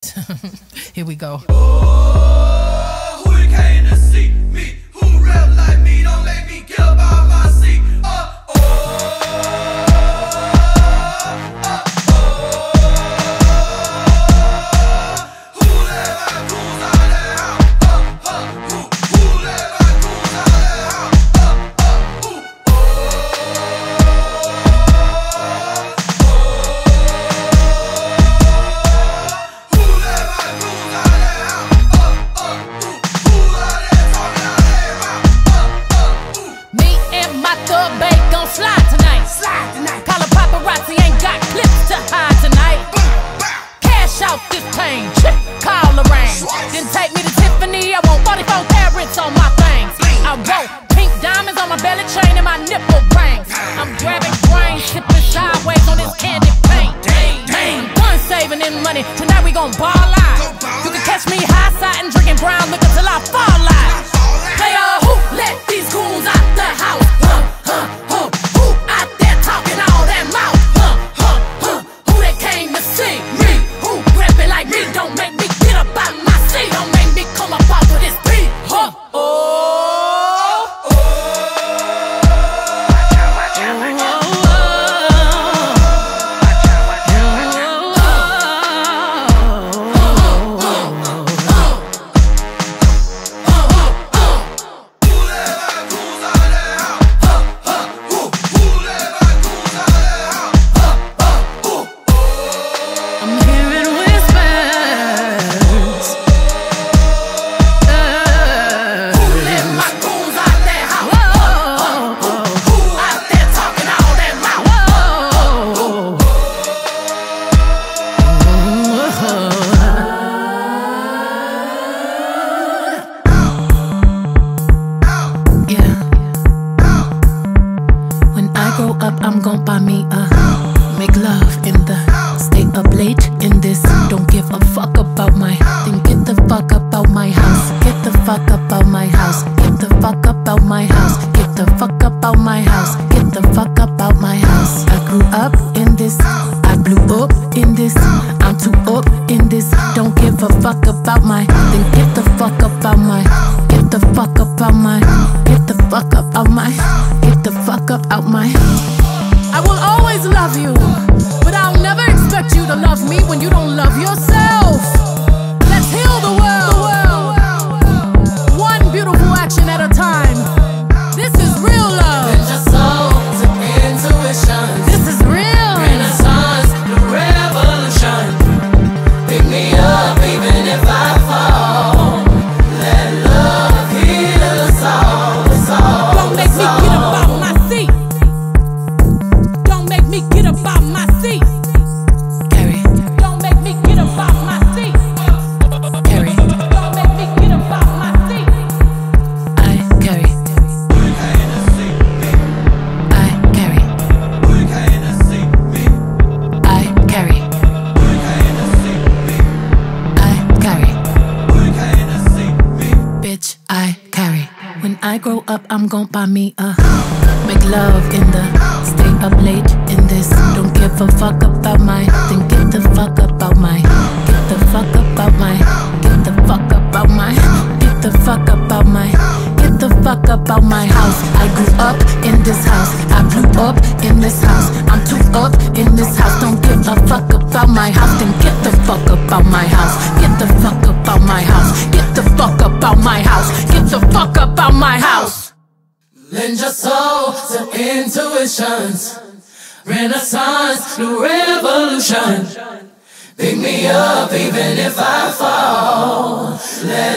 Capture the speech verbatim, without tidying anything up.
Yes. Here we go. Oh, who you came to see? Me. Who rap like me? Don't make me get up out my seat. Uh, oh, uh, oh. Who let my goons out of that house? Uh, uh, who, who let my goons out of that house? Uh, uh, who, oh, oh. Who let my goons out of that house? Uh, uh, who, who out there talking out their mouth? Uh, uh, who. Me and my thug babe gon' slide tonight. Slide tonight. Call a paparazzi, ain't got clips to hide tonight. Cash out this pain, chip, call the rain. Then take me to Tiffany, I want forty-four carats on my things. I wrote pink diamonds on my belly chain and my nipple rings. I'm grabbing brains, sipping sideways on this candy paint. I'm done saving in money, tonight we gon' ball out. You can catch me high side and drinking brown liquor till I fall out. Player, who let these goons out the house? Huh, huh, huh. Who out there talking all that mouth? Huh, huh, huh. Who they came to see? Me. Who rapping like me? Don't make me get up out my seat. Don't make me come up off of this beat. Huh, oh. Who let my goons out of that house? Huh, huh, who, who let my goons out of that house? Huh, huh, who, oh. I'm hearing whispers. Who let my goons out that house? Huh, huh, who, who out there talking all that mouth? Yeah. When I grow up, I'm gon' buy me a make love in the stay up late in this. Don't give a fuck about my then get the fuck up out my house. Get the fuck up out my house. Get the fuck up out my house. Get the fuck up out my house. Get the fuck up out my house. I grew up in this. I blew up in this. I'm too up in this. Don't give a fuck about my then get the fuck up out my. Get the fuck up out my. Get the fuck up out my. Get the fuck up out my. I will always love you, but I'll never expect you to love me when you don't love yourself. Let's heal the world, one beautiful action at a time. This is real love. Your soul to intuition. This is real. Renaissance, the revolution. Pick me up even if I fall. Let love heal us all. Us all. Don't make me get up out my seat. Don't make me get up out my seat. Carrie. Don't make me get up out my seat. Carrie. Don't make me get up out my seat. I carry. Who you came to see? Me. I carry. Who you came to see? Me. I carry. Who you came to see? Me. I carry. Who you came to see? Me. Bitch, I carry. When I grow up, I'm gon' buy me a make love in the stay up late in this. Don't give a fuck about my then get the fuck about my. Get the fuck about my. Get the fuck about my. Get the fuck about my. Get the fuck about my house. I grew up in this house. I blew up in this house. I'm too up in this house. Don't give a fuck about my house. Then get the fuck about my house. Get the fuck about my house. Get the fuck about my house. Get the fuck about my house. Lend your soul to intuitions. Renaissance, new revolution. Pick me up even if I fall. Let